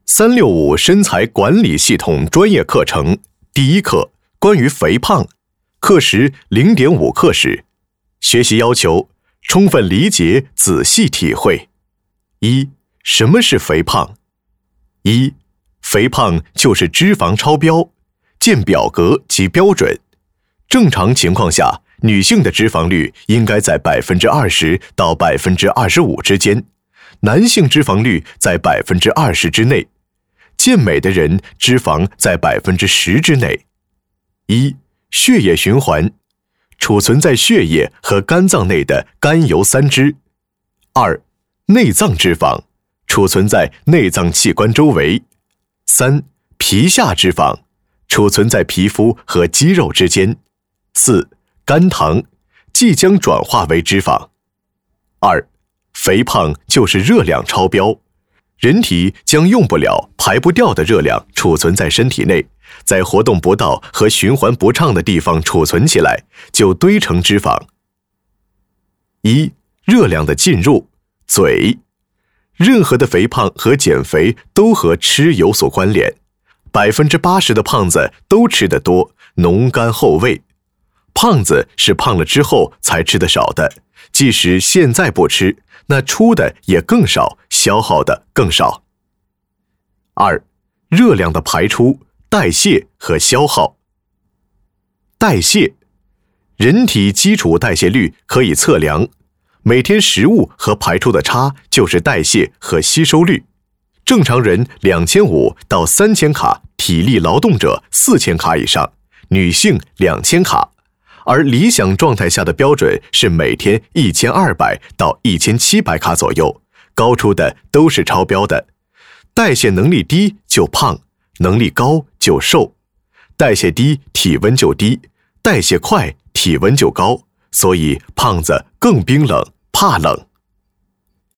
365身材管理系统专业课程第一课关于肥胖，课时 0.5 课时。学习要求：充分理解，仔细体会。一、什么是肥胖？一、肥胖就是脂肪超标，见表格及标准。正常情况下，女性的脂肪率应该在 20% 到 25% 之间，男性脂肪率在 20% 之内。健美的人脂肪在 10% 之内。一、血液循环，储存在血液和肝脏内的甘油三酯。二、内脏脂肪，储存在内脏器官周围。三、皮下脂肪，储存在皮肤和肌肉之间。四、肝糖，即将转化为脂肪。二、肥胖就是热量超标，人体将用不了、排不掉的热量储存在身体内，在活动不到和循环不畅的地方储存起来，就堆成脂肪。一、热量的进入，嘴。任何的肥胖和减肥都和吃有所关联，80%的胖子都吃得多，浓干厚味。胖子是胖了之后才吃得少的，即使现在不吃，那出的也更少，消耗的更少。二、热量的排出、代谢和消耗。代谢，人体基础代谢率可以测量，每天食物和排出的差就是代谢和吸收率。正常人2500到3000卡，体力劳动者4000卡以上，女性2000卡。而理想状态下的标准是每天1200到1700卡左右，高出的都是超标的。代谢能力低就胖，能力高就瘦。代谢低，体温就低；代谢快，体温就高。所以胖子更冰冷，怕冷。